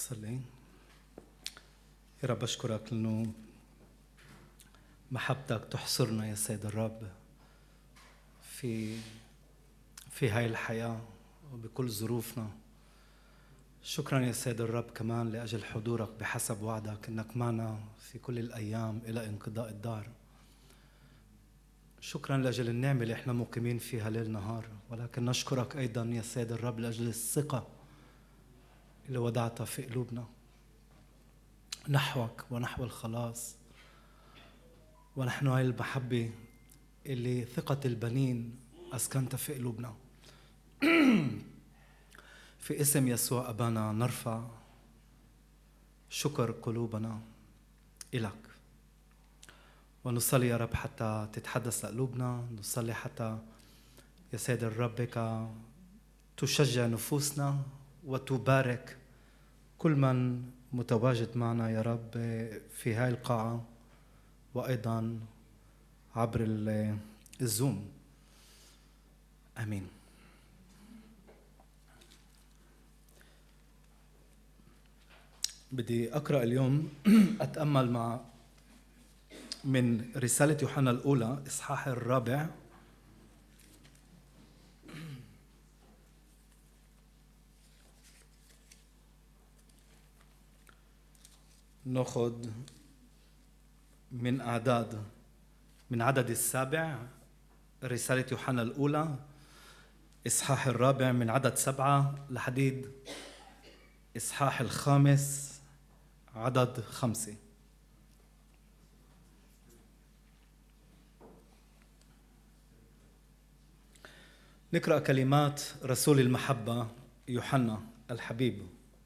صلي. يا رب أشكرك لأنه محبتك تحصرنا يا سيد الرب في هاي الحياة وبكل ظروفنا. شكرا يا سيد الرب كمان لأجل حضورك بحسب وعدك أنك معنا في كل الأيام إلى انقضاء الدار. شكرا لأجل النعمة اللي احنا مقيمين فيها ليل نهار، ولكن نشكرك أيضا يا سيد الرب لأجل الثقة اللي وضعتها في قلوبنا نحوك ونحو الخلاص. ونحن هاي المحبة اللي ثقة البنين أسكنت في قلوبنا. في اسم يسوع أبانا نرفع شكر قلوبنا إلك، ونصلي يا رب حتى تتحدث لقلوبنا. نصلي حتى يا سيد الرب بك تشجع نفوسنا وتبارك كل من متواجد معنا يا رب في هاي القاعة وأيضا عبر الزوم. آمين. بدي أقرأ اليوم أتأمل من رسالة يوحنا الأولى إصحاح 4 نأخذ من عدد 7. رسالة يوحنا الأولى إصحاح 4 من عدد 7 لحديد إصحاح 5 عدد 5. نقرأ كلمات رسول المحبة يوحنا الحبيب.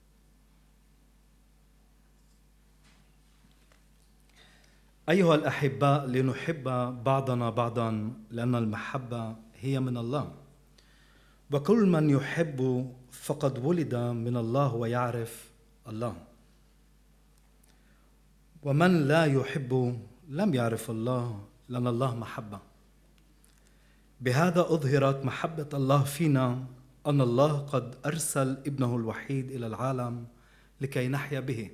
أيها الأحباء، لنحب بعضنا بعضا لأن المحبة هي من الله، وكل من يحب فقد ولد من الله ويعرف الله، ومن لا يحب لم يعرف الله لأن الله محبة. بهذا أظهرت محبة الله فينا أن الله قد أرسل ابنه الوحيد إلى العالم لكي نحيا به.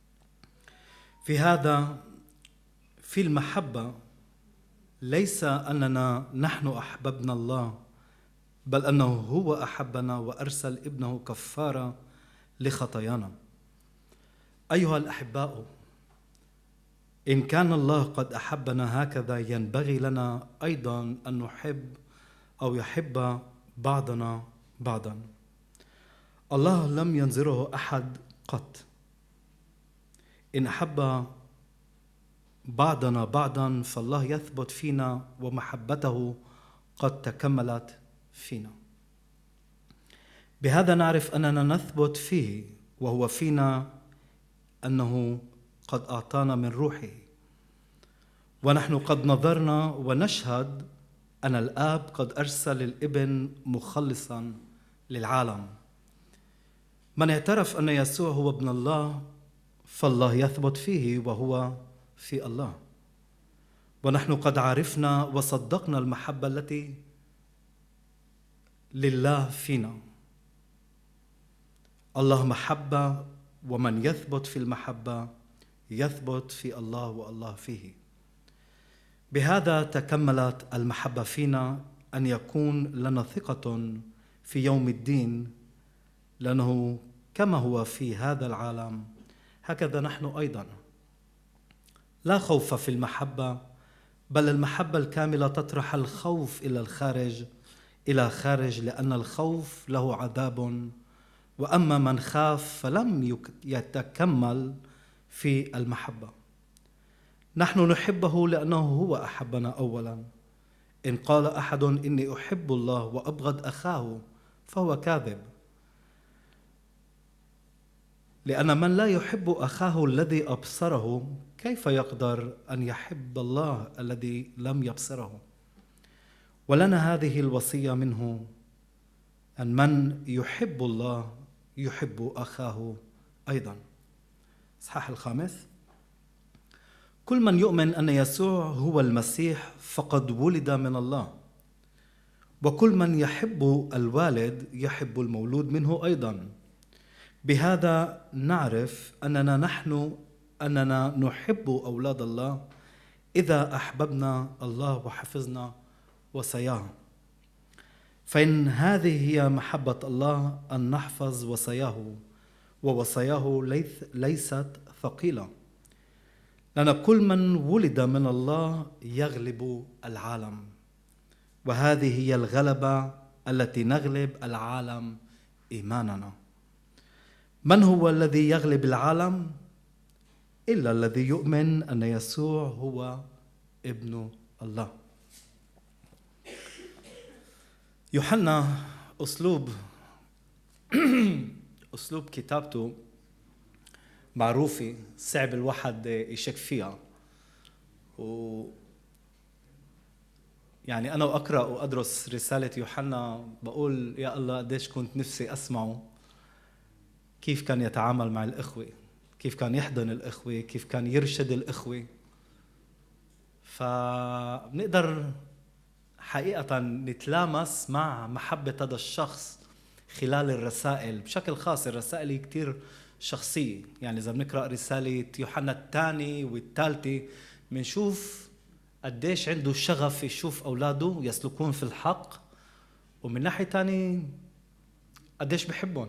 في المحبة ليس أننا نحن أحببنا الله، بل أنه هو أحبنا وأرسل ابنه كفارة لخطايانا. أيها الأحباء، إن كان الله قد أحبنا هكذا، ينبغي لنا أيضا أن نحب أو يحب بعضنا بعضا. الله لم ينظره أحد قط. إن أحب بعضنا بعضا فالله يثبت فينا ومحبته قد تكملت فينا. بهذا نعرف أننا نثبت فيه وهو فينا، أنه قد أعطانا من روحه. ونحن قد نظرنا ونشهد أن الآب قد أرسل الابن مخلصا للعالم. من اعترف أن يسوع هو ابن الله فالله يثبت فيه وهو في الله. ونحن قد عرفنا وصدقنا المحبة التي لله فينا. الله محبة، ومن يثبت في المحبة يثبت في الله والله فيه. بهذا تكملت المحبة فينا، أن يكون لنا ثقة في يوم الدين، لأنه كما هو في هذا العالم هكذا نحن أيضا. لا خوف في المحبة، بل المحبة الكاملة تطرح الخوف إلى خارج، لأن الخوف له عذاب، وأما من خاف فلم يتكمل في المحبة. نحن نحبه لأنه هو أحبنا أولا. إن قال أحد إني أحب الله وأبغض أخاه فهو كاذب، لأن من لا يحب أخاه الذي أبصره كيف يقدر أن يحب الله الذي لم يبصره؟ ولنا هذه الوصية منه، أن من يحب الله يحب أخاه أيضا. إصحاح 5. كل من يؤمن أن يسوع هو المسيح فقد ولد من الله، وكل من يحب الوالد يحب المولود منه أيضا. بهذا نعرف أننا نحب أولاد الله إذا أحببنا الله وحفظنا وصاياه. فإن هذه هي محبة الله أن نحفظ وصاياه، ووصاياه ليست ثقيلة، لأن كل من ولد من الله يغلب العالم، وهذه هي الغلبة التي نغلب العالم إيماننا. من هو الذي يغلب العالم؟ إلا الذي يؤمن أن يسوع هو ابن الله. يوحنا أسلوب كتابته معروفة، صعب الواحد يشك فيها. يعني أنا أقرأ وأدرس رسالة يوحنا بقول يا الله قديش كنت نفسي أسمعه كيف كان يتعامل مع الإخوة، كيف كان يحضن الإخوة، كيف كان يرشد الإخوة. فبنقدر حقيقة نتلامس مع محبة هذا الشخص خلال الرسائل، بشكل خاص الرسائل كتير شخصية. يعني إذا بنقرأ رسالة يوحنا الثاني والثالثة بنشوف قديش عنده شغف يشوف أولاده يسلكون في الحق، ومن ناحية تانية قديش بحبهم.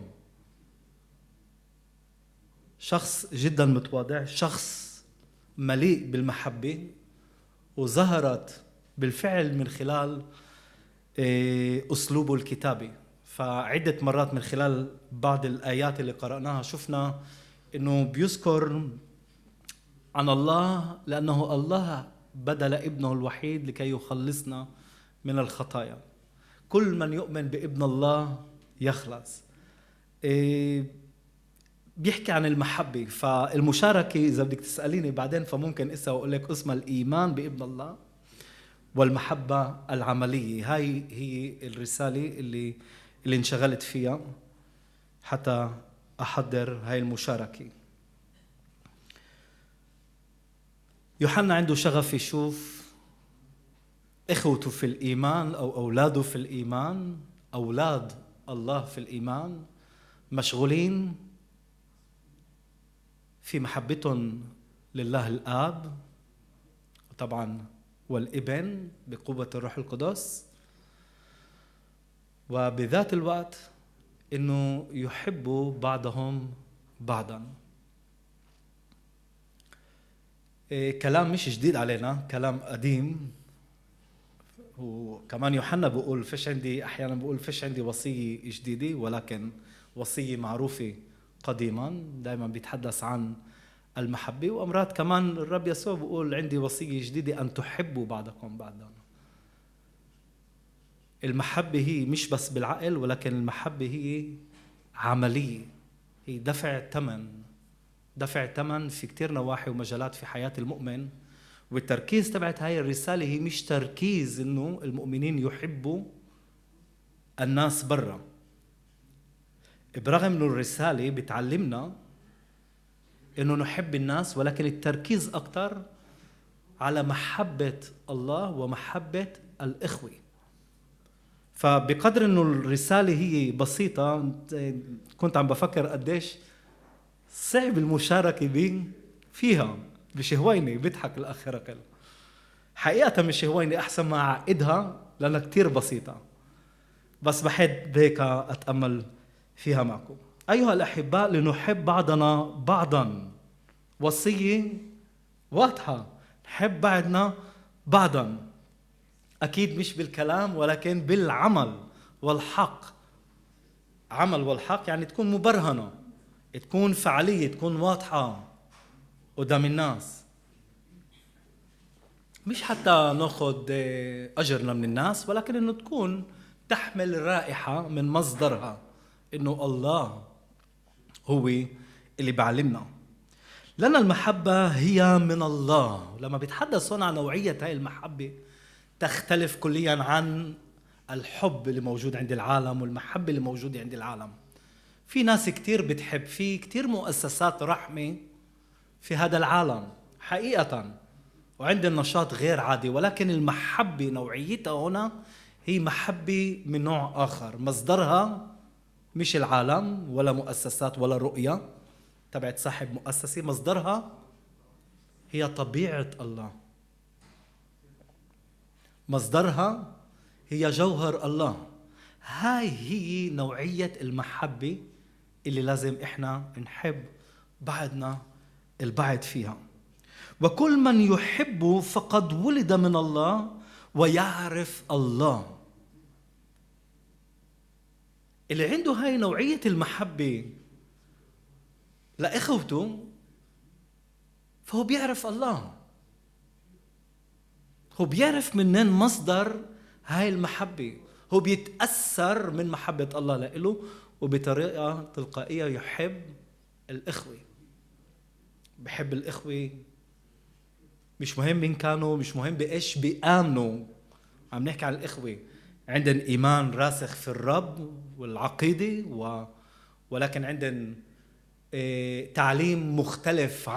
شخص جدا متواضع، شخص مليء بالمحبة، وظهرت بالفعل من خلال أسلوبه الكتابي. فعدة مرات من خلال بعض الآيات اللي قرأناها شفنا إنه بيذكر عن الله لأنه الله بذل ابنه الوحيد لكي يخلصنا من الخطايا. كل من يؤمن بابن الله يخلص. بيحكي عن المحبة. فالمشاركة إذا بدك تسأليني بعدين فممكن أقول لك اسمها الإيمان بابن الله والمحبة العملية. هاي هي الرسالة اللي انشغلت فيها حتى أحضر هاي المشاركة. يوحنا عنده شغف يشوف إخوته في الإيمان أو أولاده في الإيمان، أولاد الله في الإيمان، مشغولين في محبتهم لله الآب طبعا والابن بقوة الروح القدس، وبذات الوقت إنه يحبوا بعضهم بعضا. كلام مش جديد علينا، كلام قديم. وكمان يوحنا بيقول أحيانا بيقول فيش عندي وصية جديدة، ولكن وصية معروفة قديما. دائما بيتحدث عن المحبة. وأمرات كمان الرب يسوع بيقول عندي وصية جديدة أن تحبوا بعضكم بعضا. المحبة هي مش بس بالعقل، ولكن المحبة هي عملية، هي دفع ثمن في كتير نواحي ومجالات في حياة المؤمن. والتركيز تبعت هاي الرسالة هي مش تركيز إنه المؤمنين يحبوا الناس برا، برغم إنه الرسالة بتعلمنا إنه نحب الناس، ولكن التركيز أكتر على محبة الله ومحبة الإخوة. فبقدر إنه الرسالة هي بسيطة، كنت عم بفكر قديش صعب المشاركة فيها. بشهويني بيضحك الأخ رقل، حقيقة مش شهويني، أحسن ما أعقدها لأنها كتير بسيطة، بس بحب هيك أتأمل فيها معكم. أيها الأحباء، لنحب بعضنا بعضا. وصية واضحة، نحب بعضنا بعضا، أكيد مش بالكلام ولكن بالعمل والحق. عمل والحق يعني تكون مبرهنة، تكون فعالية، تكون واضحة قدام الناس، مش حتى ناخد أجرنا من الناس، ولكن إنه تكون تحمل رائحة من مصدرها، إنه الله هو اللي بعلمنا. لأن المحبة هي من الله. لما بيتحدث هنا عن نوعية هاي المحبة تختلف كليا عن الحب اللي موجود عند العالم والمحبة اللي موجودة عند العالم. في ناس كتير بتحب، في كتير مؤسسات رحمة في هذا العالم حقيقة، وعند النشاط غير عادي، ولكن المحبة نوعيتها هنا هي محبة من نوع آخر، مصدرها مش العالم ولا مؤسسات ولا رؤية تبعت صاحب مؤسسة. مصدرها هي طبيعة الله، مصدرها هي جوهر الله. هاي هي نوعية المحبة اللي لازم احنا نحب بعضنا البعض فيها. وكل من يحب فقد ولد من الله ويعرف الله. اللي عنده هاي نوعية المحبة لإخوته فهو بيعرف الله، هو بيعرف منين مصدر هاي المحبة، هو بيتأثر من محبة الله لإله، وبطريقة تلقائية يحب الإخوة. بحب الإخوة، مش مهم مين كانوا، مش مهم بإيش بيآمنوا. عم نحكي عن الإخوة عندن إيمان راسخ في الرب والعقيدة، ولكن عندن تعليم مختلف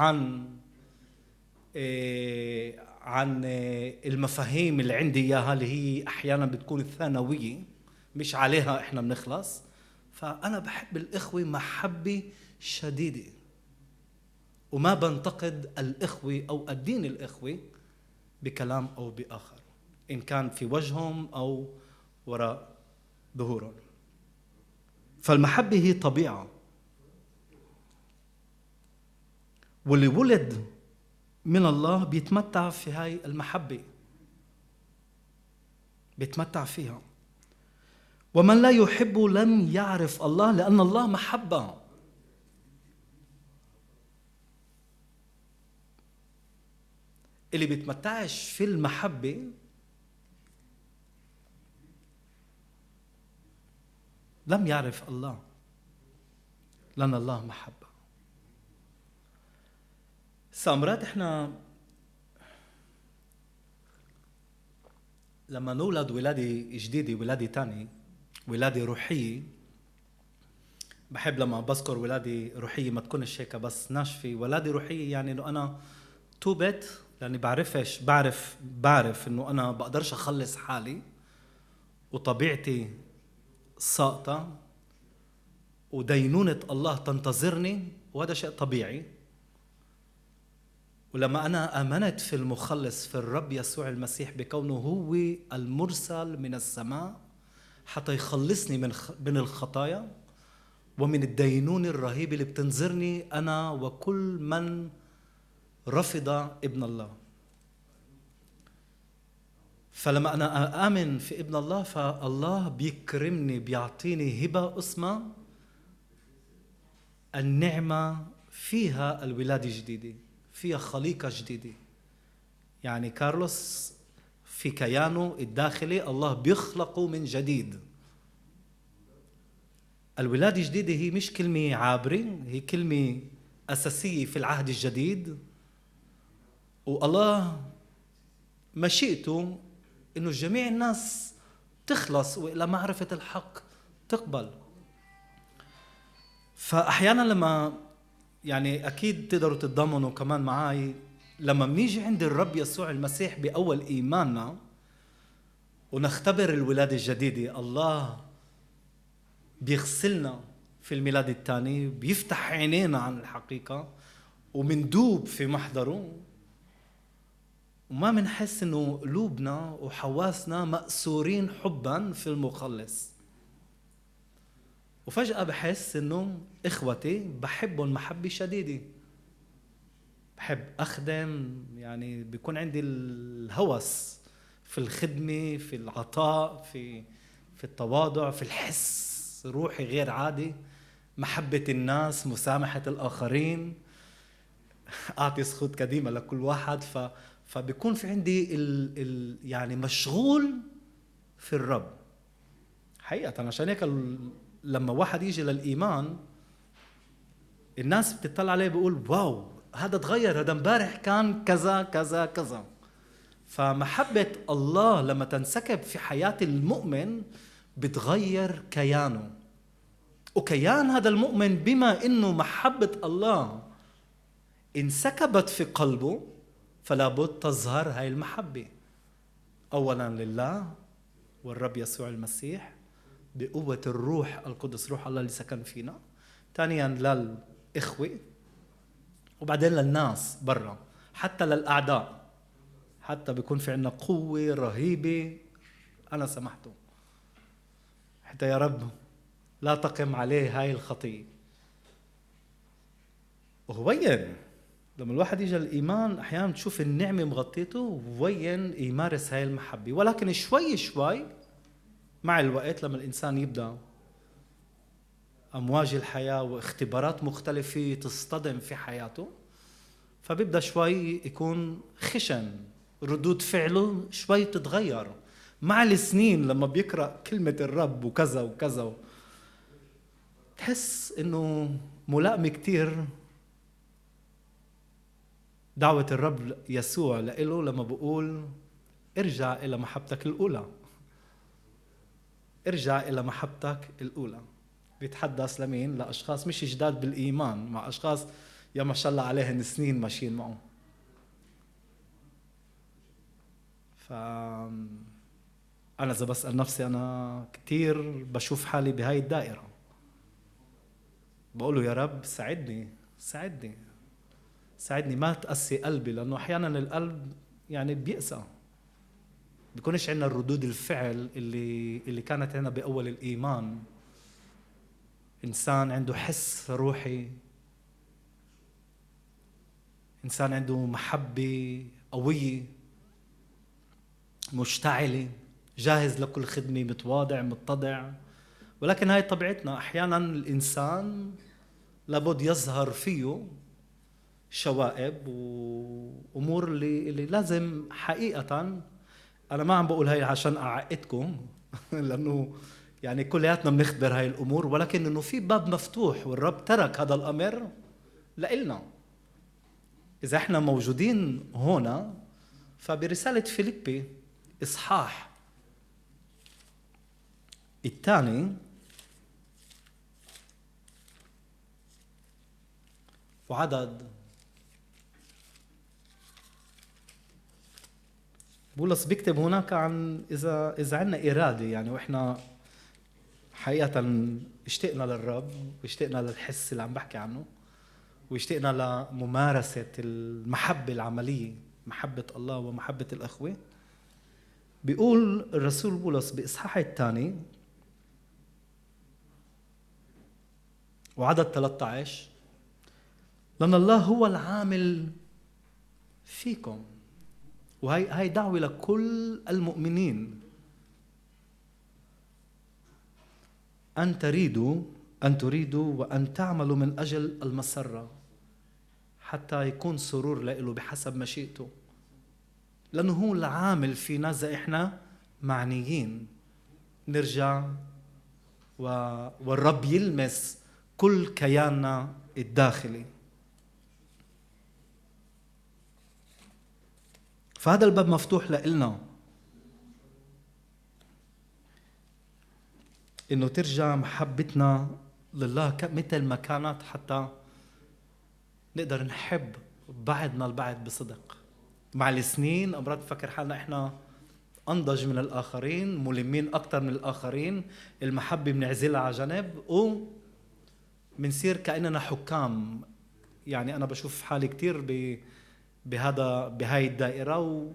عن المفاهيم اللي عندي إياها، اللي هي أحيانا بتكون الثانوية مش عليها إحنا بنخلص. فأنا بحب الإخوة محبة شديدة، وما بنتقد الإخوة أو الدين الإخوة بكلام أو بآخر، إن كان في وجههم أو وراء ظهورهم. فالمحبة هي طبيعة، واللي ولد من الله بيتمتع في هاي المحبة، بيتمتع فيها. ومن لا يحب لم يعرف الله، لأن الله محبة. اللي بيتمتعش في المحبة لم يعرف الله، لأن الله محبة. سامرات احنا لما نولد ولادة جديدة، ولادة تانية، ولادة روحية، بحب لما بذكر ولادة روحية ما تكونش هيك بس ناشفة. ولادة روحية يعني انه انا توبت، لاني بعرف انه انا بقدرش اخلص حالي، وطبيعتي ساقطة، ودينونة الله تنتظرني، وهذا شيء طبيعي. ولما أنا آمنت في المخلص في الرب يسوع المسيح بكونه هو المرسل من السماء حتى يخلصني من الخطايا ومن الدينونة الرهيبة اللي بتنظرني أنا وكل من رفض ابن الله. فلما أنا آمن في ابن الله، فالله بيكرمني، بيعطيني هبة اسمها النعمة، فيها الولادة الجديدة، فيها خليقة جديدة. يعني كارلوس في كيانه الداخلي الله بيخلقه من جديد. الولادة الجديدة هي مش كلمة عابرة، هي كلمة أساسية في العهد الجديد. والله مشيئته إنه جميع الناس تخلص وإلى معرفة الحق تقبل. فأحيانا لما يعني أكيد تقدروا تتضامنوا كمان معي، لما منيجي عند الرب يسوع المسيح بأول إيماننا ونختبر الولادة الجديدة، الله بيغسلنا في الميلاد الثاني، بيفتح عينينا عن الحقيقة، ومندوب في محضره، وما منحس إنه قلوبنا وحواسنا مأسورين حباً في المخلص. وفجأة بحس إنه إخوتي بحبهم محبة شديدة، بحب أخدم، يعني بيكون عندي الهوس في الخدمة، في العطاء، في التواضع، في الحس روحي غير عادي، محبة الناس، مسامحة الآخرين، أعطي سخط كديمة لكل واحد. فبيكون في عندي يعني مشغول في الرب حقيقة. عشان هيك لما واحد يجي للإيمان الناس بتطلع عليه بيقول واو هذا تغير، هذا امبارح كان كذا كذا كذا. فمحبة الله لما تنسكب في حياة المؤمن بتغير كيانه، وكيان هذا المؤمن بما إنه محبة الله انسكبت في قلبه فلا بد تظهر هاي المحبة أولا لله والرب يسوع المسيح، بقوة الروح القدس، روح الله اللي سكن فينا. ثانيا للإخوة، وبعدين للناس برا، حتى للأعداء، حتى بيكون في عنا قوة رهيبة أنا سمحته حتى يا رب لا تقم عليه هاي الخطية. وهوين لما الواحد يجي الإيمان أحيانا تشوف النعمة مغطيته وين يمارس هاي المحبة، ولكن شوي شوي مع الوقت لما الإنسان يبدأ أمواج الحياة واختبارات مختلفة تصطدم في حياته، فبيبدأ شوي يكون خشن، ردود فعله شوي تتغير مع السنين. لما بيقرأ كلمة الرب وكذا وكذا تحس إنه ملائمة كتير دعوة الرب يسوع لإله لما بقول ارجع إلى محبتك الأولى، ارجع إلى محبتك الأولى. بيتحدث لمين؟ لأشخاص مش جداد بالإيمان، مع أشخاص يا ما شاء الله عليهن سنين ماشيين معه. أنا إذا بسأل نفسي أنا كتير بشوف حالي بهاي الدائرة، بقوله يا رب ساعدني ساعدني ساعدني ما تقسي قلبي، لأنه أحيانا القلب يعني بيقسى، بيكونش عندنا الردود الفعل اللي كانت عندنا بأول الإيمان. إنسان عنده حس روحي، إنسان عنده محبة قوية مشتعلة، جاهز لكل خدمة، متواضع متضع. ولكن هاي طبيعتنا، أحيانا الإنسان لابد يظهر فيه شوائب وأمور اللي لازم حقيقة. أنا ما عم بقول هاي عشان أعقدكم لأنه يعني كلياتنا بنختبر هاي الأمور، ولكن إنه في باب مفتوح والرب ترك هذا الأمر لإلنا. إذا إحنا موجودين هنا فبرسالة فيليبي إصحاح الثاني وعدد بولس بيكتب هناك عن إذا عندنا إرادة يعني، وإحنا حقيقة اشتقنا للرب واشتقنا للحس اللي عم بحكي عنه واشتقنا لممارسة المحبة العملية، محبة الله ومحبة الأخوة. بيقول الرسول بولس بإصحاح الثاني وعدد 13: لأن الله هو العامل فيكم. وهي دعوة لكل المؤمنين أن تريدوا وأن تعملوا من أجل المسرة، حتى يكون سرور له بحسب مشيئته، لأنه هو العامل فينا. إذا إحنا معنيين نرجع والرب يلمس كل كياننا الداخلي. فهذا الباب مفتوح لإلنا إنه ترجع محبتنا لله مثل ما كانت، حتى نقدر نحب بعضنا البعض بصدق. مع السنين أمرات نفكر حالنا إحنا أنضج من الآخرين، ملمين أكتر من الآخرين، المحبة بنعزلها على جنب ومنصير كأننا حكام. يعني أنا بشوف حالي كتير بهاي الدائرة،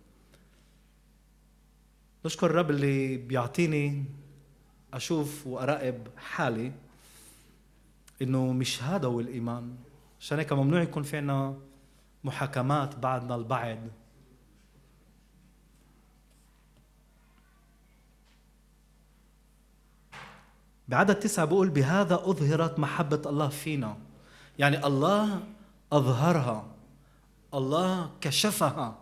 نشكر الرب اللي بيعطيني أشوف وأراقب حالي إنه مش هذا هو الإيمان. عشان هيك ممنوع يكون في عنا محاكمات بعضنا البعض. بعدد 9 بقول: بهذا أظهرت محبة الله فينا. يعني الله أظهرها، الله كشفها،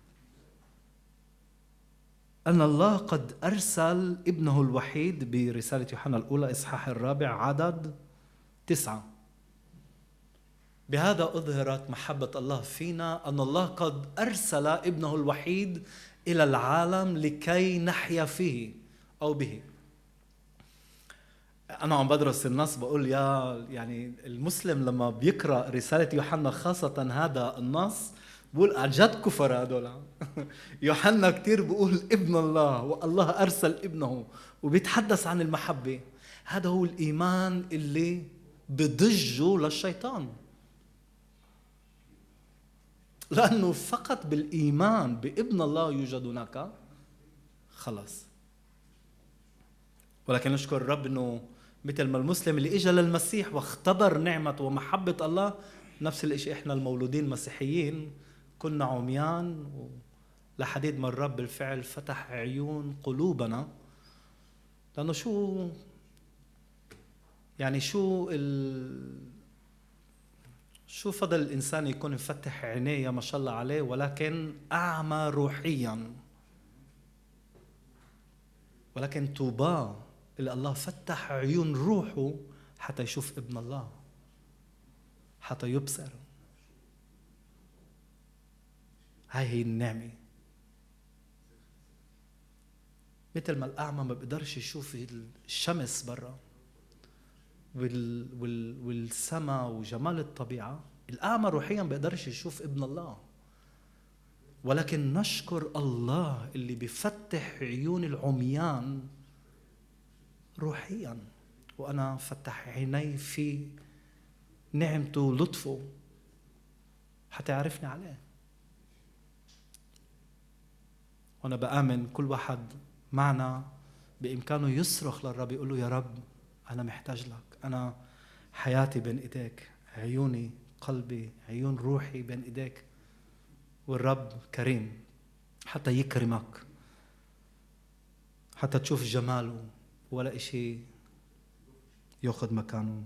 أن الله قد أرسل ابنه الوحيد، برسالة يوحنا الأولى إصحاح 4 عدد 9. بهذا أظهرت محبة الله فينا أن الله قد أرسل ابنه الوحيد إلى العالم لكي نحيا فيه أو به. أنا عم بدرس النص بقول يعني المسلم لما بيقرأ رسالة يوحنا خاصة هذا النص بقول عن جد كفر هذول. يوحنا كتير بقول ابن الله والله أرسل ابنه وبيتحدث عن المحبة. هذا هو الإيمان اللي بضجه للشيطان، لأنه فقط بالإيمان بابن الله يوجد هناك خلاص. ولكن نشكر الرب أنه مثل ما المسلم اللي إجا للمسيح واختبر نعمة ومحبة الله، نفس الإشي إحنا المولودين مسيحيين كنا عميان لحديد ما الرب بالفعل فتح عيون قلوبنا. لأنه شو فضل الإنسان يكون مفتح عينيه ما شاء الله عليه، ولكن أعمى روحيا. ولكن طوبى اللي الله فتح عيون روحه حتى يشوف ابن الله، حتى يبصر. هاي هي النعمة. مثل ما الأعمى ما بيقدرش يشوف الشمس برا والسماء وجمال الطبيعة، الأعمى روحيا ما بيقدرش يشوف ابن الله. ولكن نشكر الله اللي بيفتح عيون العميان روحيا، وأنا فتح عيني في نعمته ولطفه حتى يعرفني عليه. وأنا بآمن كل واحد معنا بإمكانه يصرخ للرب، يقول له يا رب أنا محتاج لك، أنا حياتي بين إيديك، عيوني قلبي عيون روحي بين إيديك. والرب كريم حتى يكرمك، حتى تشوف جماله ولا إشي يأخذ مكانه.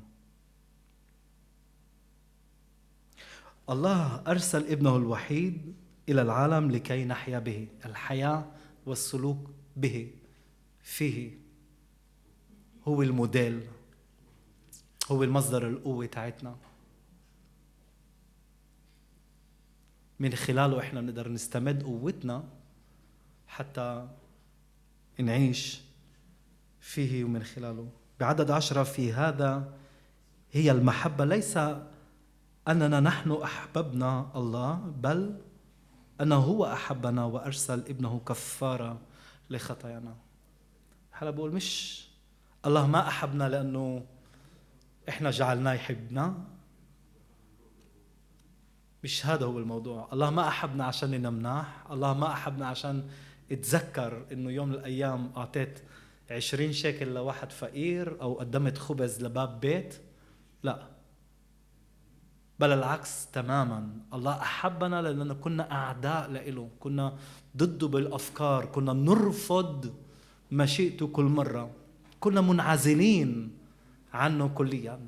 الله أرسل ابنه الوحيد إلى العالم لكي نحيا به، الحياة والسلوك به فيه هو الموديل، هو المصدر القوة تاعتنا. من خلاله إحنا نقدر نستمد قوتنا حتى نعيش فيه ومن خلاله. بعدد 10 في هذا هي المحبة، ليس أننا نحن أحببنا الله، بل أنه هو أحبنا وأرسل ابنه كفارة لخطايانا. هلا بقول مش الله ما أحبنا لأنه إحنا جعلناه يحبنا، مش هذا هو الموضوع. الله ما أحبنا عشان نمناح، الله ما أحبنا عشان اتذكر إنه يوم من الأيام أعطيت 20 شيكل لواحد فقير أو قدمت خبز لباب بيت، لا، بل العكس تماما. الله أحبنا لأننا كنا أعداء لإله، كنا ضده بالأفكار، كنا نرفض مشيئته كل مرة، كنا منعزلين عنه كليا.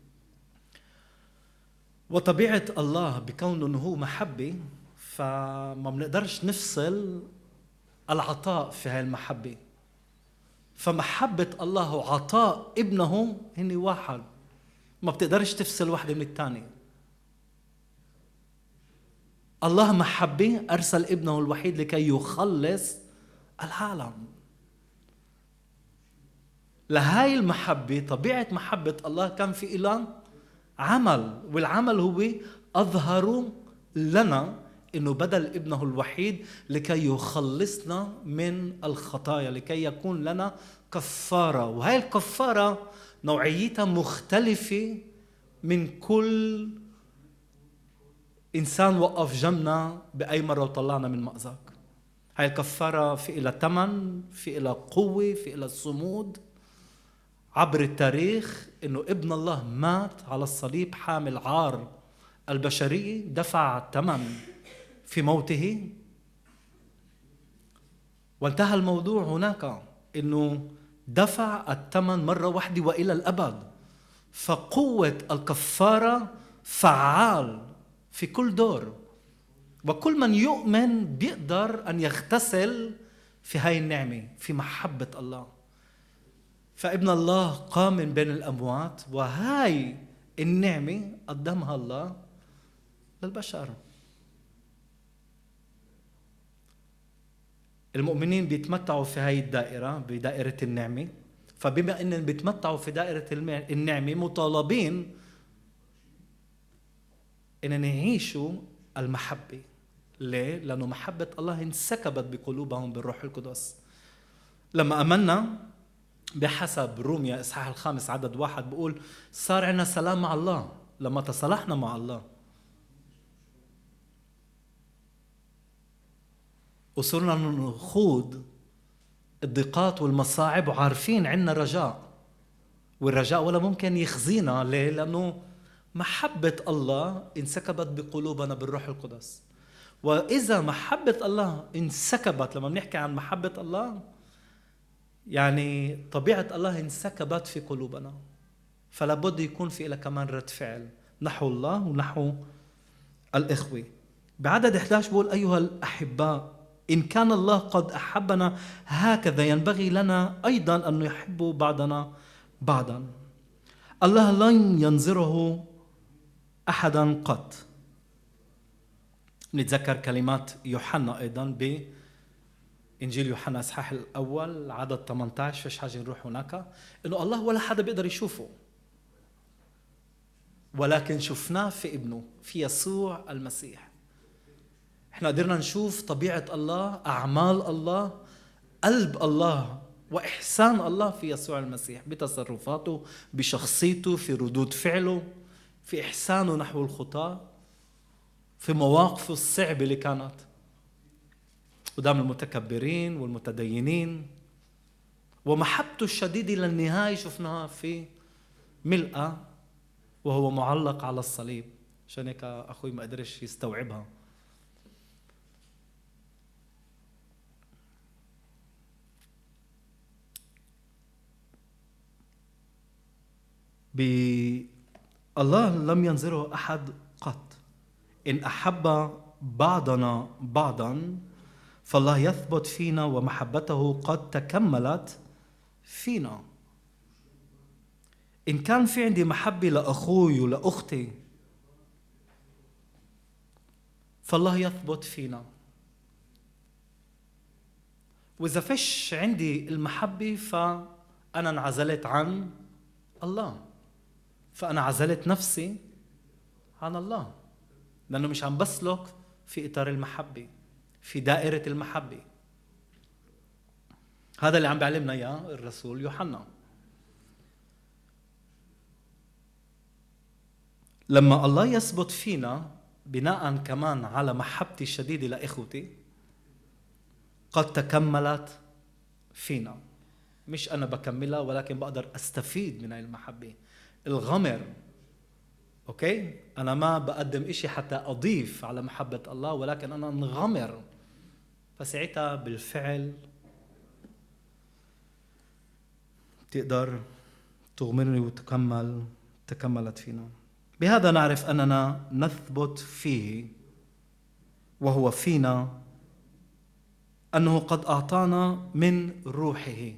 وطبيعة الله بكونه هو محبة، فما بنقدرش نفصل العطاء في هاي المحبة. فمحبة الله وعطاء ابنه هني واحد، ما بتقدرش تفصل واحدة من الثانية. الله محبة، أرسل ابنه الوحيد لكي يخلص العالم. لهاي المحبة، طبيعة محبة الله كان في إله عمل، والعمل هو أظهر لنا إنه بدل ابنه الوحيد لكي يخلصنا من الخطايا، لكي يكون لنا كفارة. وهي الكفارة نوعيتها مختلفة من كل إنسان وقف جنبنا بأي مرة وطلعنا من مأزق. هاي الكفارة في إلى ثمن، في إلى قوة، في إلى صمود عبر التاريخ. إنه ابن الله مات على الصليب حامل عار البشرية، دفع الثمن في موته، وانتهى الموضوع هناك. إنه دفع الثمن مرة واحدة وإلى الأبد. فقوة الكفارة فعال في كل دور، وكل من يؤمن بيقدر أن يغتسل في هاي النعمة، في محبة الله. فابن الله قام من بين الأموات، وهاي النعمة قدمها الله للبشر. المؤمنين بيتمتعوا في هاي الدائرة، بدائرة النعمة. فبما أنهم بيتمتعوا في دائرة النعمة، مطالبين أن نعيشوا المحبة. ليه؟ لأنه محبة الله انسكبت بقلوبهم بالروح القدس. لما أمنا بحسب روميا إصحاح 5 عدد 1 بقول صار عنا سلام مع الله لما تصالحنا مع الله، وصرنا نخوض الضيقات والمصاعب وعارفين عنا رجاء، والرجاء ولا ممكن يخزينا. ليه؟ لأنه محبة الله انسكبت بقلوبنا بالروح القدس. وإذا محبة الله انسكبت، لما بنحكي عن محبة الله يعني طبيعة الله انسكبت في قلوبنا، فلا بد يكون في إلى كمان رد فعل نحو الله ونحو الإخوة. بعدد 11 بقول أيها الأحباء إن كان الله قد أحبنا هكذا ينبغي لنا أيضا أن نحب بعضنا بعضا. الله لن ينظره أحدا قط. نتذكر كلمات يوحنا أيضا بإنجيل يوحنا إصحاح الأول عدد 18، فيش حاجة نروح هناك، إنه الله ولا حدا بيقدر يشوفه، ولكن شفناه في ابنه في يسوع المسيح. احنا قدرنا نشوف طبيعة الله، أعمال الله، قلب الله وإحسان الله في يسوع المسيح، بتصرفاته، بشخصيته، في ردود فعله، في إحسانه نحو الخطاة، في مواقفه الصعبة اللي كانت قدام المتكبرين والمتدينين، ومحبته الشديدة للنهاية شفناها في ملء وهو معلق على الصليب. عشان هيك أخوي ما قدرش يستوعبها. الله لم ينظره أحد قط. إن أحب بعضنا بعضا فالله يثبت فينا ومحبته قد تكملت فينا. إن كان في عندي محبة لأخوي ولأختي فالله يثبت فينا، وإذا فيش عندي المحبة فأنا انعزلت عن الله، فأنا عزلت نفسي عن الله، لأنه مش عم بسلك في إطار المحبة، في دائرة المحبة. هذا اللي عم بيعلمنا إياه الرسول يوحنا. لما الله يثبت فينا بناء كمان على محبتي الشديدة لإخوتي قد تكملت فينا، مش أنا بكملها ولكن بقدر أستفيد من هاي المحبة الغمر. أوكي؟ أنا ما بقدم إشي حتى أضيف على محبة الله، ولكن أنا انغمر، فساعتها بالفعل تقدر تغمرني تكملت فينا. بهذا نعرف أننا نثبت فيه وهو فينا، أنه قد أعطانا من روحه.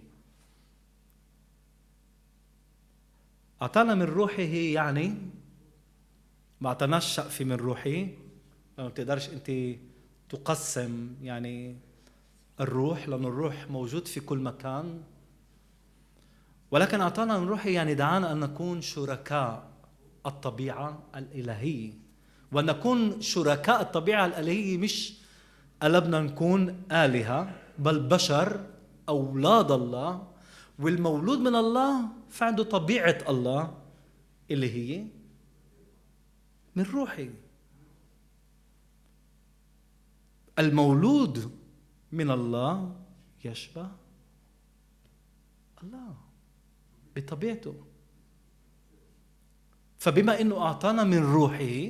أعطانا من روحه يعني ما أعطاناش شقفة من روحه، ما بتقدرش أنت تقسم يعني الروح، لأن الروح موجود في كل مكان، ولكن أعطانا من روحه يعني دعانا أن نكون شركاء الطبيعة الإلهية. وأن نكون شركاء الطبيعة الإلهية مش قلبنا نكون آلهة، بل بشر أولاد الله، والمولود من الله فعنده طبيعة الله اللي هي من روحي. المولود من الله يشبه الله بطبيعته، فبما انه اعطانا من روحه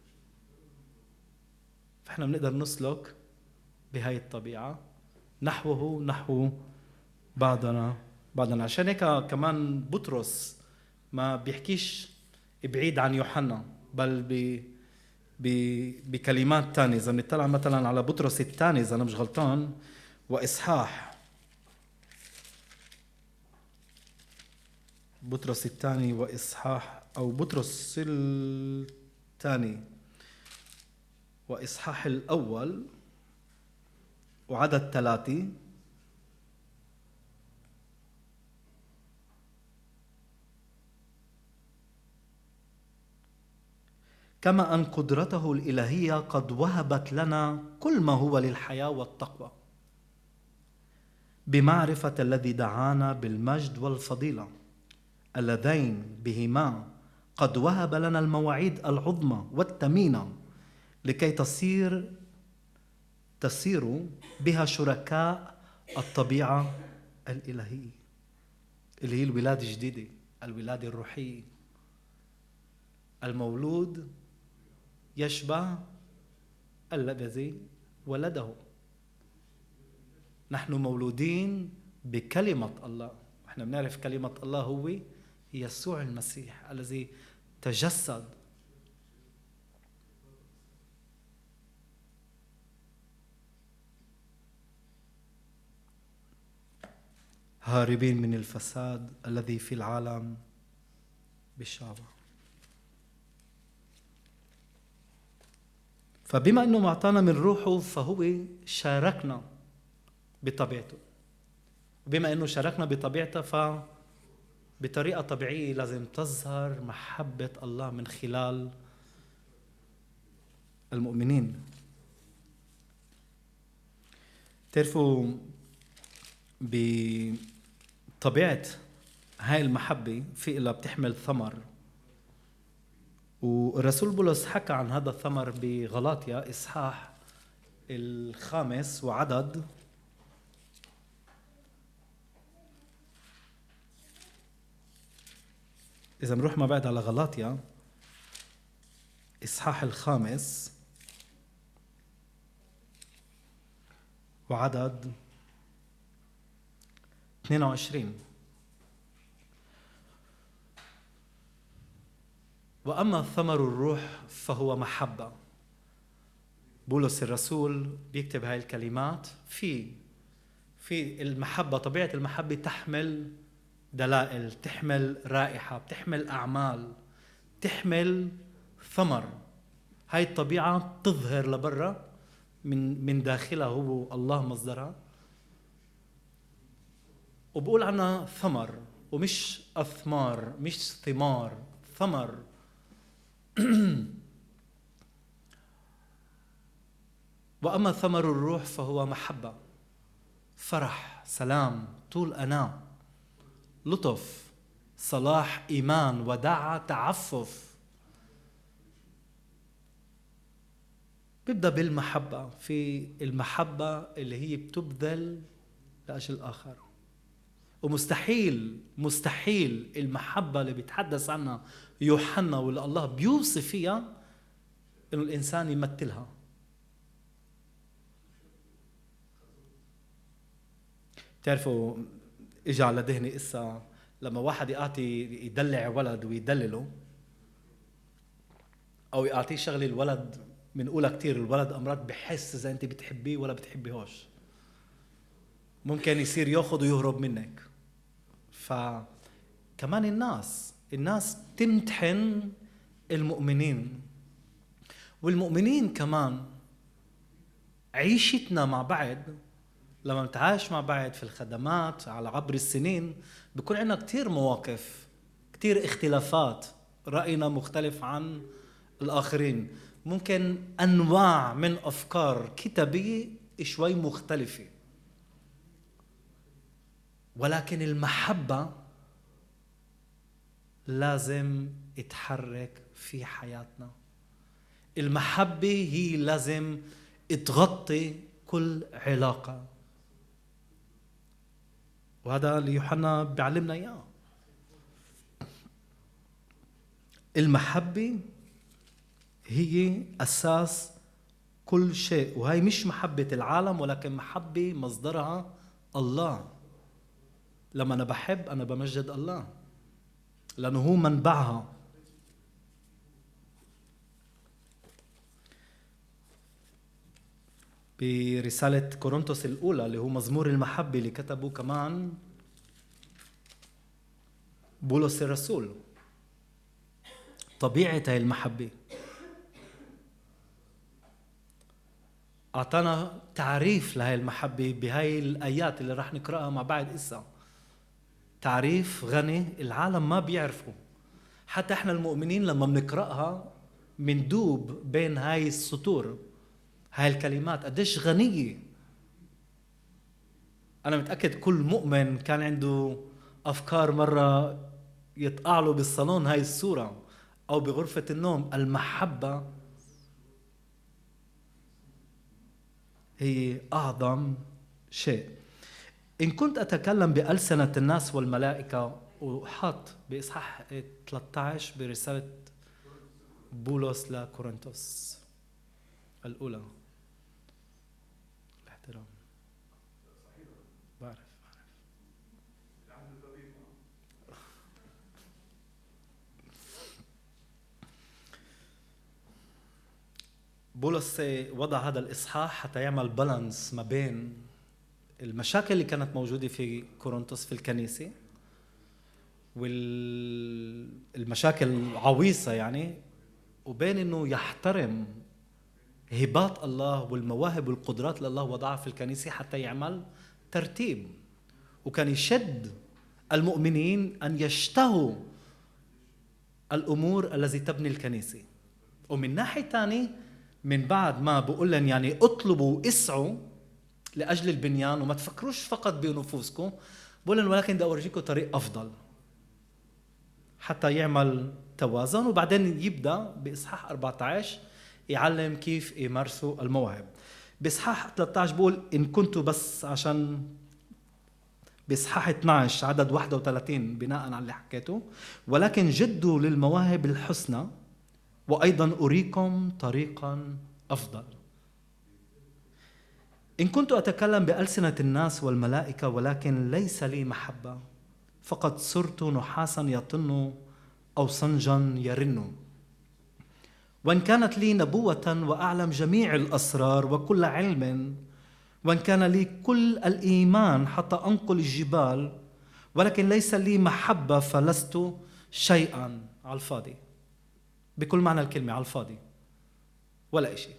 فاحنا بنقدر نسلك بهاي الطبيعة نحو بعضنا. عشان هيك كمان بطرس ما بيحكيش بعيد عن يوحنا، بل بكلمات تانية. إذا بنطلع مثلا على بطرس الثاني إذا أنا مش غلطان وإصحاح بطرس الثاني وإصحاح، أو بطرس الثاني وإصحاح الأول وعدد 3، كما أن قدرته الإلهية قد وهبت لنا كل ما هو للحياة والتقوى بمعرفة الذي دعانا بالمجد والفضيلة اللذين بهما قد وهب لنا المواعيد العظمى والثمينة لكي تصيروا بها شركاء الطبيعة الإلهية اللي هي الولادة الجديدة، الولادة الروحية. المولود يشبه الذي ولده. نحن مولودين بكلمة الله. احنا بنعرف كلمة الله هو يسوع المسيح الذي تجسد. هاربين من الفساد الذي في العالم بالشهوة. فبما أنه معطانا من روحه فهو شاركنا بطبيعته. وبما أنه شاركنا بطبيعته فبطريقة طبيعية لازم تظهر محبة الله من خلال المؤمنين. تعرفوا بطبيعة هاي المحبة في إلا بتحمل ثمر، والرسول بولس حكى عن هذا الثمر بغلاطيا إصحاح 5 وعدد 5. إذا بنروح ما بعد على غلاطيا إصحاح 5 وعدد 22. وأما ثمر الروح فهو محبة. بولس الرسول بيكتب هاي الكلمات في المحبة. طبيعة المحبة تحمل دلائل، تحمل رائحة، بتحمل أعمال، تحمل ثمر. هاي الطبيعة تظهر لبرا من داخلها، هو الله مصدرها، وبقول عنها ثمر ومش أثمار، مش ثمار، ثمر. وأما ثمر الروح فهو محبة، فرح، سلام، طول أناة، لطف، صلاح، إيمان، وداعة، تعفف. بيبدأ بالمحبة، في المحبة اللي هي بتبذل لأجل الآخر. ومستحيل المحبة اللي بيتحدث عنها يوحنا واللي الله بيوصف فيها إنه الإنسان يمثلها. تعرفوا إجا على ذهني قصة لما واحد يدلع ولد ويدلله، أو يعطيه شغلة الولد بنقولها كتير، الولد أمرات بحس إذا أنت بتحبيه ولا بتحبيهوش، ممكن يصير ياخذ ويهرب منك. فكمان الناس تمتحن المؤمنين، والمؤمنين كمان عيشتنا مع بعض لما نتعايش مع بعض في الخدمات على عبر السنين بيكون عندنا كتير مواقف، كتير اختلافات، رأينا مختلف عن الآخرين، ممكن أنواع من أفكار كتابية شوي مختلفة، ولكن المحبة لازم تتحرك في حياتنا. المحبة هي لازم تغطي كل علاقة، وهذا اللي يوحنا بيعلمنا إياه. المحبة هي أساس كل شيء، وهي مش محبة العالم ولكن محبة مصدرها الله. لما أنا بحب أنا بمجد الله لأنه هو منبعها. برسالة كورنثوس الأولى اللي هو مزمور المحبة اللي كتبه كمان بولس الرسول، طبيعة هاي المحبة أعطانا تعريف لهاي المحبة بهاي الآيات اللي راح نقرأها مع بعض إسا. تعريف غني العالم ما بيعرفه، حتى إحنا المؤمنين لما بنقرأها مندوب بين هاي السطور، هاي الكلمات قديش غنية. أنا متأكد كل مؤمن كان عنده أفكار مرة يطقع له بالصالون هاي الصورة أو بغرفة النوم. المحبة هي أعظم شيء. إن كنت أتكلم بألسنة الناس والملائكة، وحط بإصحاح 13 برسالة بولس لكورنثوس الأولى. الاحترام. بعرف. بولس وضع هذا الإصحاح حتى يعمل بالانس ما بين المشاكل اللي كانت موجودة في كورنثوس في الكنيسة، والمشاكل العويصة يعني، وبين إنه يحترم هبات الله والمواهب والقدرات اللي الله وضعها في الكنيسة حتى يعمل ترتيب. وكان يشد المؤمنين أن يشتهوا الأمور التي تبني الكنيسة. ومن ناحية تانية، من بعد ما بقول لهم يعني اطلبوا اسعوا لأجل البنيان وما تفكروش فقط بنفوسكم، بقول لهم ولكن بدي أورجيكم طريق أفضل حتى يعمل توازن. وبعدين يبدأ بإصحاح 14 يعلم كيف يمارسوا المواهب. بإصحاح 13 بقول إن كنتوا بس عشان بإصحاح 12 عدد 31 بناء على اللي حكيته، ولكن جدوا للمواهب الحسنى وأيضا أريكم طريقا أفضل. إن كنت أتكلم بألسنة الناس والملائكة ولكن ليس لي محبة، فقد صرت نحاسا يطن أو صنجا يرن. وإن كانت لي نبوة وأعلم جميع الأسرار وكل علم، وإن كان لي كل الإيمان حتى أنقل الجبال، ولكن ليس لي محبة فلست شيئا. على الفاضي، بكل معنى الكلمة، على الفاضي، ولا إشي.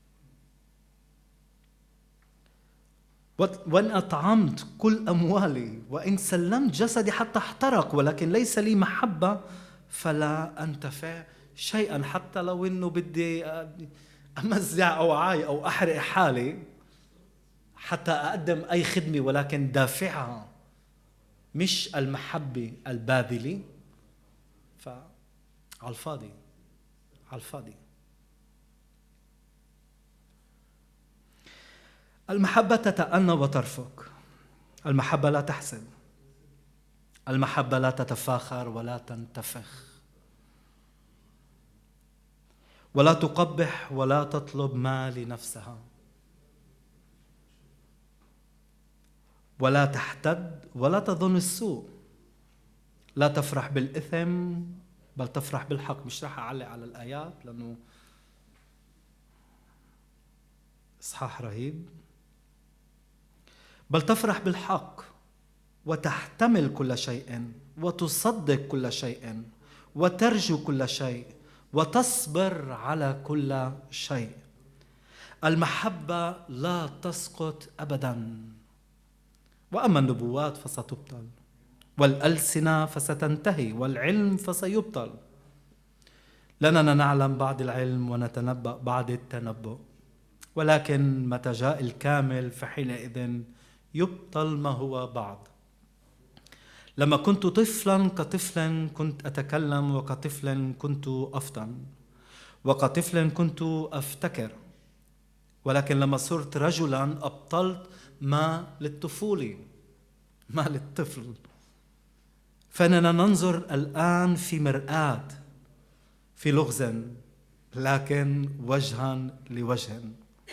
وإن أطعمت كل أموالي وإن سلمت جسدي حتى احترق، ولكن ليس لي محبة فلا أنتفع شيئا. حتى لو إنه بدي أمزع أوعاي أو أحرق حالي حتى أقدم أي خدمة، ولكن دافعها مش المحبة الباذلة، فعلى الفاضي، على الفاضي. المحبة تتأنى وترفق. المحبة لا تحسد. المحبة لا تتفاخر ولا تنتفخ ولا تقبح ولا تطلب ما لنفسها ولا تحتد ولا تظن السوء. لا تفرح بالإثم بل تفرح بالحق. مش راح أعلق على الآيات لأنه إصحاح رهيب. بل تفرح بالحق وتحتمل كل شيء وتصدق كل شيء وترجو كل شيء وتصبر على كل شيء. المحبة لا تسقط أبدا. وأما النبوات فستبطل والألسنة فستنتهي والعلم فسيبطل، لأننا نعلم بعض العلم ونتنبأ بعض التنبؤ، ولكن متى جاء الكامل فحينئذ يبطل ما هو بعض. لما كنت طفلا كطفل كنت أتكلم، وكطفل كنت أفطن، وكطفل كنت أفتكر، ولكن لما صرت رجلا أبطلت ما للطفولة، ما للطفل. فإننا ننظر الآن في مرآة في لغز، لكن وجها لوجه،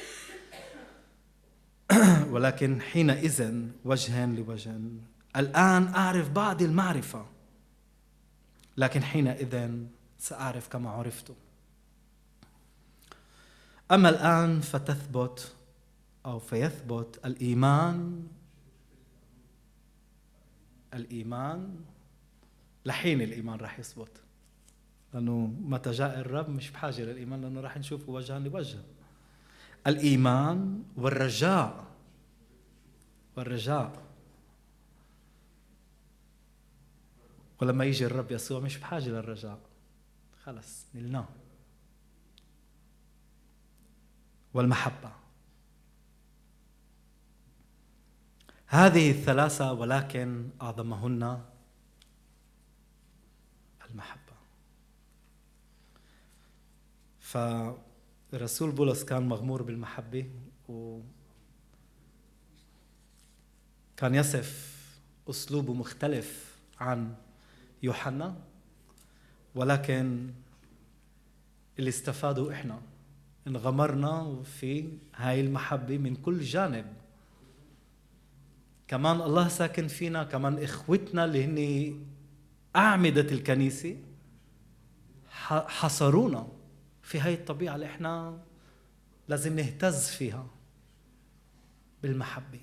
ولكن حينئذ وجها لوجه. الآن أعرف بعض المعرفة، لكن حينئذ سأعرف كما عرفت. أما الآن فتثبت أو فيثبت الإيمان لحين الإيمان رح يثبت، لأنه متى جاء الرب مش بحاجة للإيمان، لأنه رح نشوفه وجها لوجه. الإيمان والرجاء ولما يجي الرب يسوع مش بحاجة للرجاء، خلص نلناه. والمحبة. هذه الثلاثة ولكن أعظمهن المحبة. فالرسول بولس كان مغمور بالمحبة، وكان يصف أسلوبه مختلف عن يوحنا، ولكن اللي استفادوا إحنا انغمرنا في هاي المحبة من كل جانب. كمان الله ساكن فينا، كمان إخوتنا اللي هن أعمدة الكنيسة حصرونا في هاي الطبيعة اللي إحنا لازم نهتز فيها بالمحبة.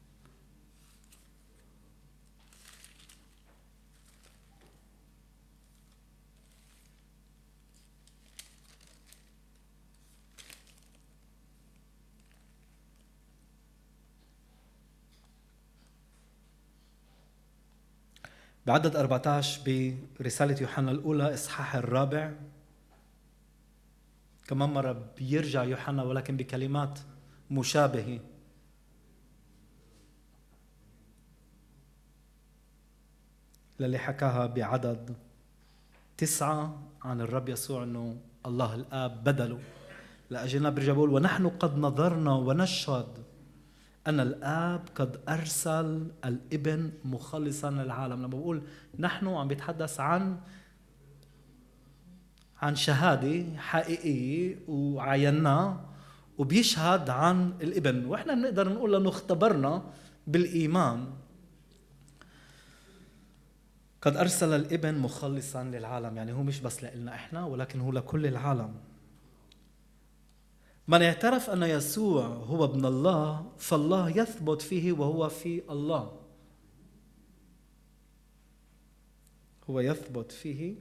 بعدد 14 برسالة يوحنا الأولى إصحاح 4 كمان مرة بيرجع يوحنا ولكن بكلمات مشابهة. للي حكاها بعدد 9 عن الرب يسوع أنه الله الآب بدله لأجلنا. برجع بقول ونحن قد نظرنا ونشهد أن الآب قد أرسل الابن مخلصا للعالم. لما بقول نحن عم بيتحدث عن شهادة حقيقية وعيناه وبيشهد عن الابن، وإحنا بنقدر نقول أنه اختبرنا بالإيمان. قد أرسل الابن مخلصا للعالم، يعني هو مش بس لنا إحنا ولكن هو لكل العالم. من اعترف أن يسوع هو ابن الله فالله يثبت فيه وهو في الله. هو يثبت فيه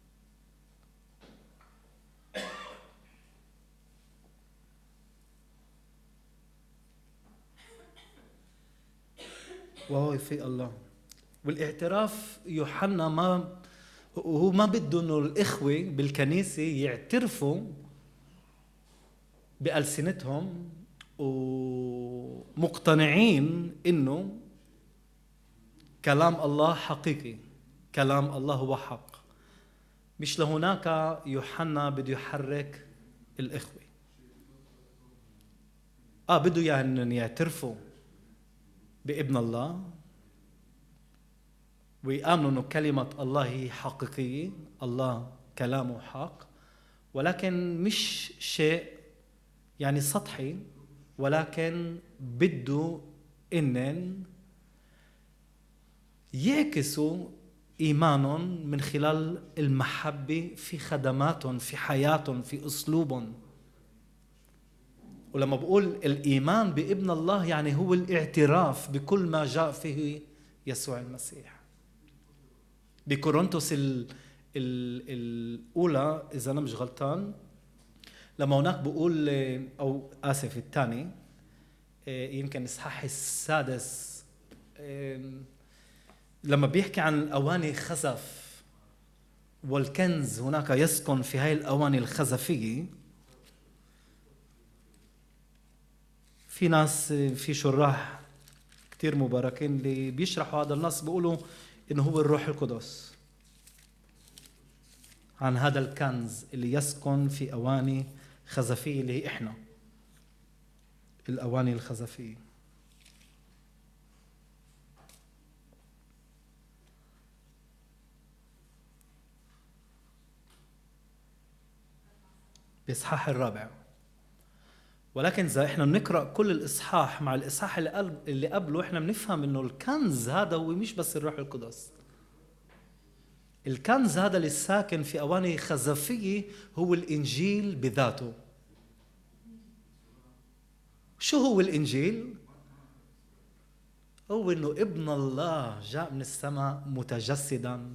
وهو في الله. والاعتراف يوحنا ما بده انه الاخوه بالكنيسه يعترفوا بألسنتهم ومقتنعين انه كلام الله حقيقي، كلام الله هو حق. مش لهناك يوحنا بده يحرك الاخوه، بده يعني يعترفوا بابن الله ويآمنوا أنه كلمة الله هي حقيقية، الله كلامه حق، ولكن مش شيء يعني سطحي، ولكن بده إنن يعكسوا إيمانهم من خلال المحبة في خدماتهم، في حياتهم، في أسلوبهم. ولما بقول الإيمان بابن الله يعني هو الاعتراف بكل ما جاء فيه يسوع المسيح. بكورنثوس الأولى إذا أنا مش غلطان، لما هناك بقول أو آسف الثاني يمكن إصحاح السادس، لما بيحكي عن الأواني خزف والكنز هناك يسكن في هاي الأواني الخزفية. في ناس في شراح كتير مباركين اللي بيشرحوا هذا النص بيقولوا إنه هو الروح القدس عن هذا الكنز اللي يسكن في أواني خزفية اللي هي إحنا الأواني الخزفية. بإصحاح 4. ولكن إذا إحنا بنقرأ كل الإصحاح مع الإصحاح اللي قبله إحنا بنفهم إنه الكنز هذا هو مش بس الروح القدس. الكنز هذا اللي ساكن في أواني خزفية هو الإنجيل بذاته. شو هو الإنجيل؟ هو إنه ابن الله جاء من السماء متجسدا.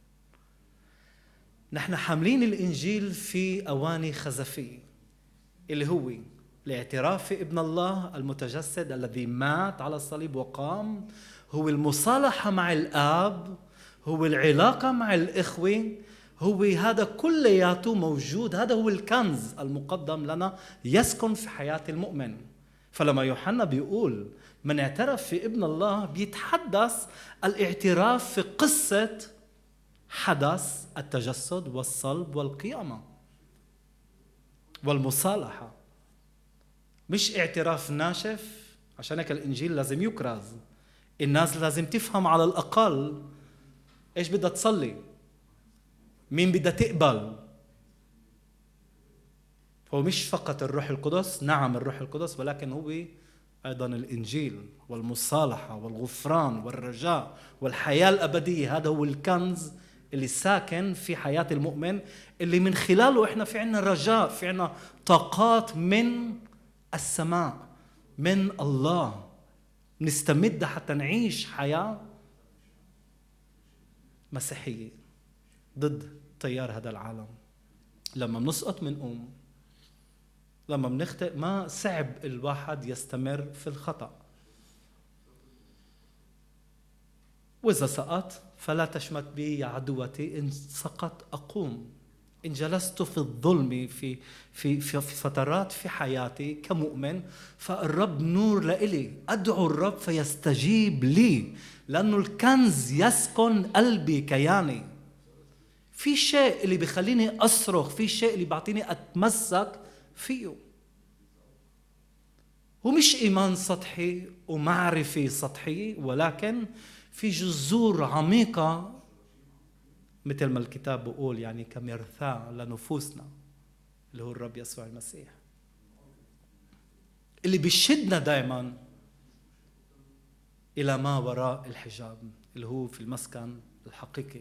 نحن حاملين الإنجيل في أواني خزفية اللي هو الاعتراف في ابن الله المتجسد الذي مات على الصليب وقام، هو المصالحة مع الآب، هو العلاقة مع الإخوة، هو هذا كلياته موجود، هذا هو الكنز المقدم لنا يسكن في حياة المؤمن. فلما يوحنا بيقول من اعترف في ابن الله، بيتحدث الاعتراف في قصة حدث التجسد والصلب والقيامة والمصالحة، مش اعتراف ناشف. عشان هيك الإنجيل لازم يكرز، الناس لازم تفهم على الأقل إيش بدها تصلي، مين بدها تقبل. هو مش فقط الروح القدس، نعم الروح القدس، ولكن هو أيضا الإنجيل والمصالحة والغفران والرجاء والحياة الأبدية. هذا هو الكنز اللي ساكن في حياة المؤمن، اللي من خلاله إحنا في عنا رجاء، في عنا طاقات من السماء من الله نستمد حتى نعيش حياة مسيحية ضد تيار هذا العالم. لما بنسقط منقوم، لما بنخطئ ما صعب الواحد يستمر في الخطأ. وإذا سقط فلا تشمت بي يا عدوتي، إن سقط أقوم. إن جلست في الظلم في فترات في حياتي كمؤمن، فالرب نور لإلي، أدعو الرب فيستجيب لي، لأنه الكنز يسكن قلبي كياني. في شيء اللي بيخليني أصرخ، في شيء اللي بعطيني أتمسك فيه. ومش إيمان سطحي ومعرفة سطحية، ولكن في جذور عميقة، مثل ما الكتاب بيقول يعني كمرثاة لنفوسنا، اللي هو الرب يسوع المسيح، اللي بيشدنا دائما إلى ما وراء الحجاب، اللي هو في المسكن الحقيقي.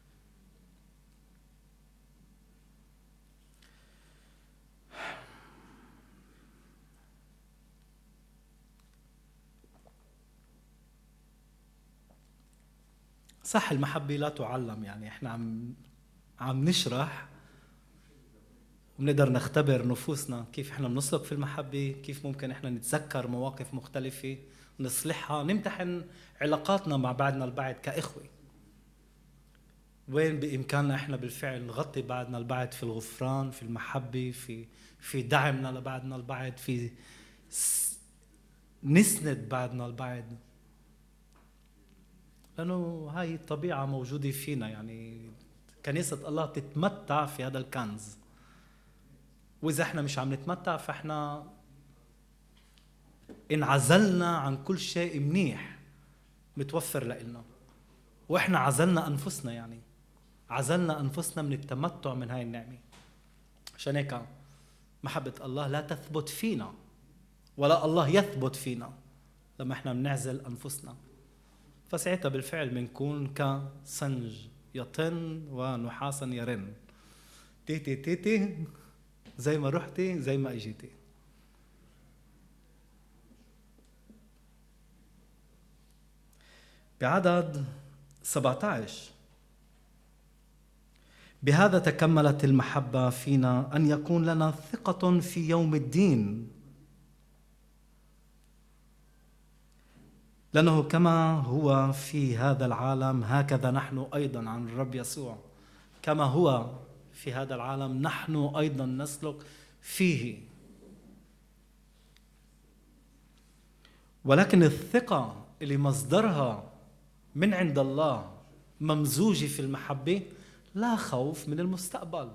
صح المحبة لا تعلم، يعني احنا عم نشرح وبنقدر نختبر نفوسنا كيف احنا بنسلك في المحبة، كيف ممكن احنا نتذكر مواقف مختلفة نصلحها، نمتحن علاقاتنا مع بعضنا البعض كإخوة. وين بإمكاننا احنا بالفعل نغطي بعضنا البعض في الغفران، في المحبة، في دعمنا لبعضنا البعض، في نسند بعضنا البعض، لأنه هاي الطبيعة موجودة فينا. يعني كنيسة الله تتمتع في هذا الكنز، وإذا احنا مش عم نتمتع فاحنا انعزلنا عن كل شيء منيح متوفر لإلنا، واحنا عزلنا أنفسنا، يعني عزلنا أنفسنا من التمتع من هاي النعمة. عشان هيك محبة الله لا تثبت فينا، ولا الله يثبت فينا لما احنا بنعزل أنفسنا. فساعتها بالفعل بنكون كصنج يطن ونحاسا يرن، تيتي تيتي زي ما رحتي زي ما اجيتي. بعدد 17: بهذا تكملت المحبة فينا، أن يكون لنا ثقة في يوم الدين، لأنه كما هو في هذا العالم هكذا نحن أيضا، عن الرب يسوع، كما هو في هذا العالم نحن أيضا نسلك فيه. ولكن الثقة اللي مصدرها من عند الله ممزوجة في المحبة، لا خوف من المستقبل،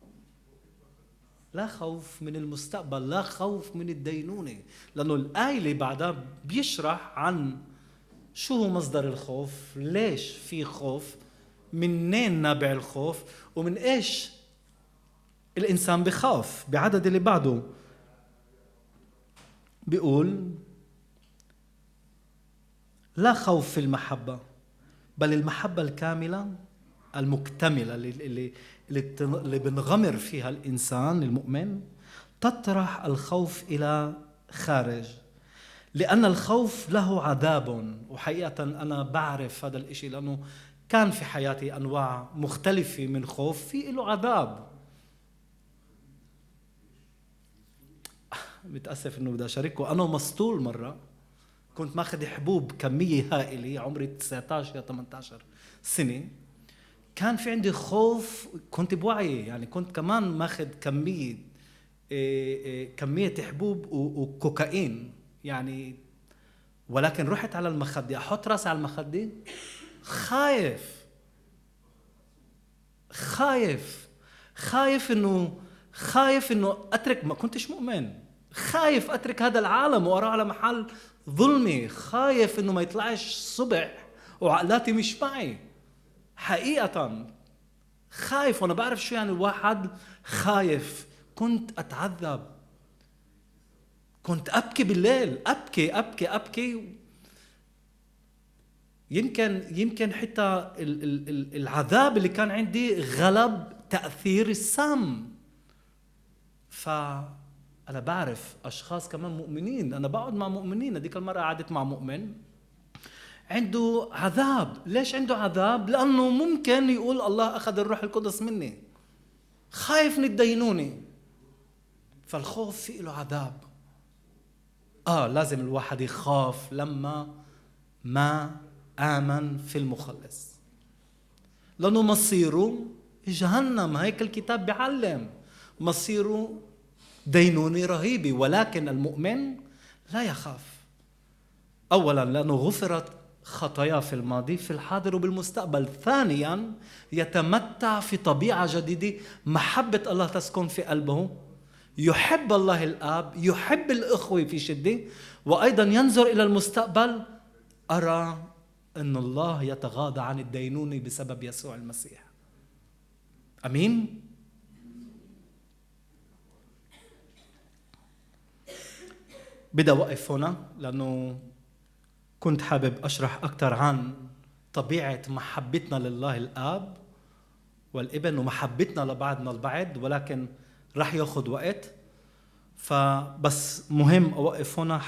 لا خوف من المستقبل، لا خوف من الدينونة. لأنه الآية اللي بعدها بيشرح عن شو هو مصدر الخوف، ليش في خوف، منين نابع الخوف، ومن إيش الإنسان بخاف. بعدد اللي بعده بيقول لا خوف في المحبة، بل المحبة الكاملة المكتملة اللي بنغمر فيها الإنسان المؤمن تطرح الخوف إلى خارج، لأن الخوف له عذاب. وحقيقة أنا بعرف هذا الإشي، لأنه كان في حياتي أنواع مختلفة من خوف في له عذاب. متأسف إنه بدي أشارككم، أنا مسطول مرة كنت ماخذ حبوب كمية هائلة، عمري 19 يا 18 سنة. كان في عندي خوف، كنت بوعي يعني، كنت كمان ماخذ كمية حبوب وكوكايين يعني. ولكن رحت على المخدة، أحط راسي على المخدة خايف خايف خايف إنه أترك، ما كنتش مؤمن، خايف أترك هذا العالم وأروح على محل ظلمي، خايف إنه ما يطلعش صبح وعقلاتي مش معي. حقيقة خايف، وأنا بعرف شو يعني الواحد خايف. كنت أتعذب، كنت أبكي بالليل، أبكي. يمكن حتى العذاب اللي كان عندي غلب تأثير السم. فأنا بعرف أشخاص كمان مؤمنين، أنا بقعد مع مؤمنين. هذيك المرة قعدت مع مؤمن عنده عذاب. ليش عنده عذاب؟ لأنه ممكن يقول الله أخذ الروح القدس مني، خايف من الدينونة. فالخوف فيه له عذاب. لازم الواحد يخاف لما ما آمن في المخلص، لأنه مصيره جهنم. هيك الكتاب بيعلم، مصيره دينونة رهيبة. ولكن المؤمن لا يخاف، أولا لأنه غفرت خطاياه في الماضي، في الحاضر وبالمستقبل. ثانيا يتمتع في طبيعة جديدة، محبة الله تسكن في قلبه، يحب الله الآب، يحب الأخوة في شدة، وأيضا ينظر إلى المستقبل. أرى أن الله يتغاضى عن الدينونة بسبب يسوع المسيح. أمين. بدأ وقف هنا لأنه كنت حابب أشرح أكثر عن طبيعة محبتنا لله الآب والابن ومحبتنا لبعضنا البعض، ولكن رح يأخذ وقت. فبس مهم أوقف هنا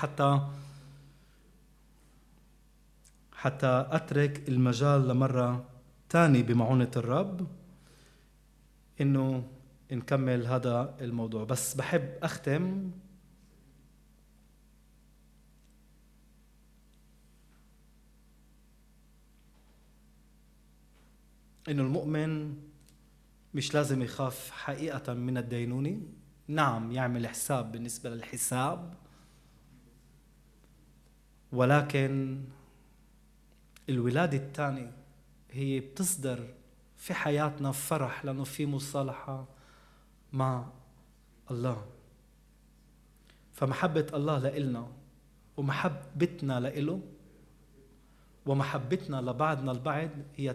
حتى أترك المجال لمرة تاني بمعونة الرب إنه نكمل هذا الموضوع. بس بحب أختم إنه المؤمن مش لازم يخاف حقيقة من الدينونة. نعم يعمل حساب بالنسبة للحساب، ولكن الولادة الثانية هي بتصدر في حياتنا فرح، لأنه في مصالحة مع الله. فمحبة الله لإلنا ومحبتنا لإله ومحبتنا لبعضنا البعض هي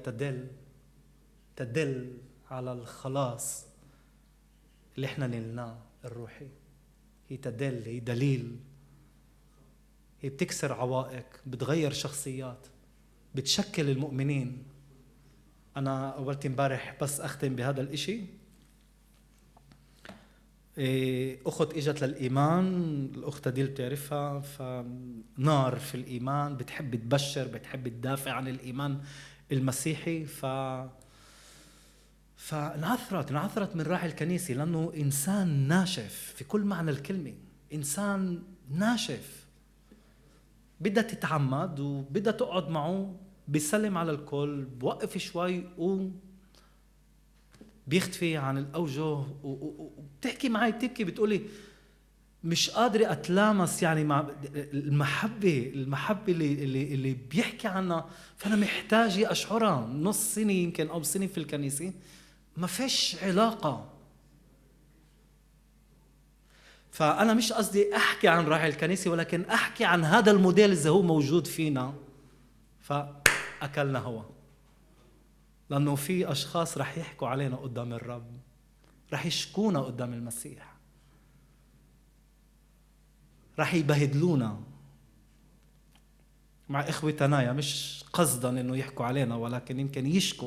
تدل على الخلاص اللي احنا نلناه الروحي. هي دليل، هي بتكسر عوائق، بتغير شخصيات، بتشكل المؤمنين. أنا أولت امبارح بس أختم بهذا الإشي. أخت إجت للإيمان، الأخت دي بتعرفها، فنار في الإيمان، بتحب تبشر، بتحب تدافع عن الإيمان المسيحي. فانعثرت من راعي الكنيسة، لأنه إنسان ناشف في كل معنى الكلمة، إنسان ناشف. بدها تتعمد وبدها تقعد معه، بيسلم على الكل، بوقف شوي بيختفي عن الأوجه وبتحكي معي، بتبكي، بتقولي مش قادرة أتلامس يعني مع المحبة اللي بيحكي عنها. فأنا محتاجة أشعرها. نص سنة يمكن أو سنة في الكنيسة ما فيش علاقة. فأنا مش قصدي أحكي عن راعي الكنيسة، ولكن أحكي عن هذا الموديل إذا هو موجود فينا. فأكلنا هوا، لأنه في أشخاص رح يحكوا علينا قدام الرب، رح يشكونا قدام المسيح، رح يبهدلونا مع إخوتنا، مش قصدا إنه يحكوا علينا، ولكن يمكن يشكوا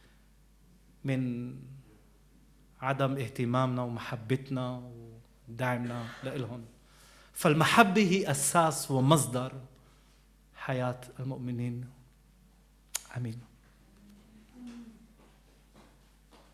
من عدم اهتمامنا ومحبتنا ودعمنا لإلهم. فالمحبة هي أساس ومصدر حياة المؤمنين. آمين.